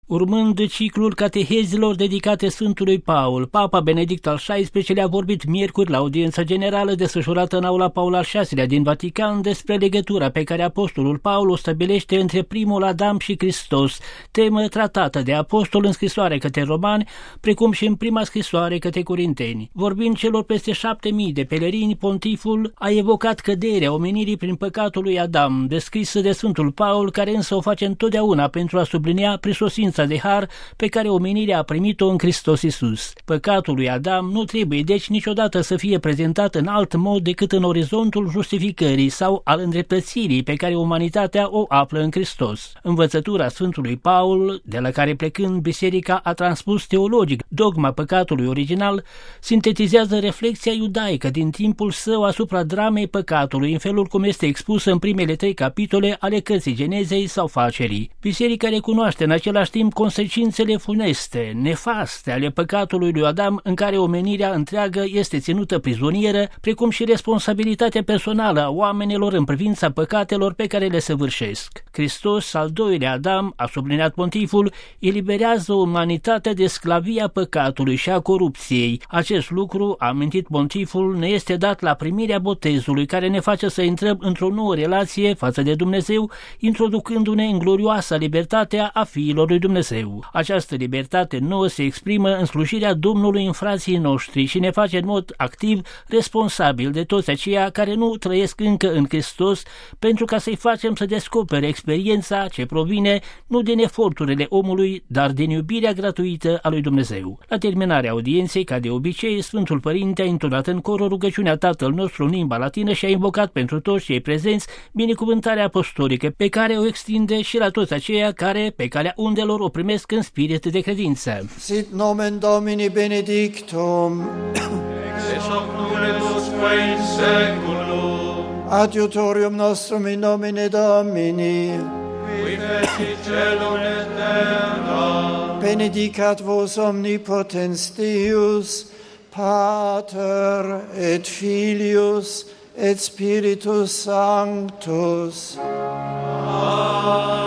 Urmând ciclul catehezilor dedicate Sfântului Paul, Papa Benedict al XVI-lea a vorbit miercuri la audiența generală desfășurată în aula Paul al VI-lea din Vatican despre legătura pe care apostolul Paul o stabilește între primul Adam și Hristos, temă tratată de apostol în scrisoare către romani, precum și în prima scrisoare către corinteni. Vorbind celor peste 7.000 de pelerini, pontiful a evocat căderea omenirii prin păcatul lui Adam, descrisă de Sfântul Paul, care însă o face întotdeauna pentru a sublinia prisosința de har pe care omenirea a primit-o în Hristos Iisus. Păcatul lui Adam nu trebuie deci niciodată să fie prezentat în alt mod decât în orizontul justificării sau al îndreptățirii pe care umanitatea o află în Hristos. Învățătura Sfântului Paul, de la care plecând biserica a transpus teologic dogma păcatului original, sintetizează reflexia iudaică din timpul său asupra dramei păcatului în felul cum este expusă în primele 3 capitole ale cărții Genezei sau Facerii. Biserica recunoaște în același timp consecințele funeste, nefaste ale păcatului lui Adam, în care omenirea întreagă este ținută prizonieră, precum și responsabilitatea personală a oamenilor în privința păcatelor pe care le săvârșesc. Hristos, al doilea Adam, a subliniat pontiful, eliberează umanitatea de sclavia păcatului și a corupției. Acest lucru, a amintit pontiful, ne este dat la primirea botezului, care ne face să intrăm într-o nouă relație față de Dumnezeu, introducându-ne în glorioasa libertatea a fiilor lui Dumnezeu. Această libertate nouă se exprimă în slujirea Domnului în frații noștri și ne face în mod activ responsabil de toți aceia care nu trăiesc încă în Hristos, pentru ca să-i facem să descopere experiența ce provine nu din eforturile omului, dar din iubirea gratuită a lui Dumnezeu. La terminarea audienței, ca de obicei, Sfântul Părinte a intonat în cor o rugăciune a Tatăl nostru în limba latină și a invocat pentru toți cei prezenți binecuvântarea apostolică, pe care o extinde și la toți aceia care, pe calea undelor, o primesc în spirit de credință. Sit nomen Domini benedictum, ex hoc nunc et usque in saeculum, adiutorium nostrum in nomine Domini, qui feci caelum et terra, benedicat vos omnipotens Deus, Pater et Filius et Spiritus Sanctus. Amen.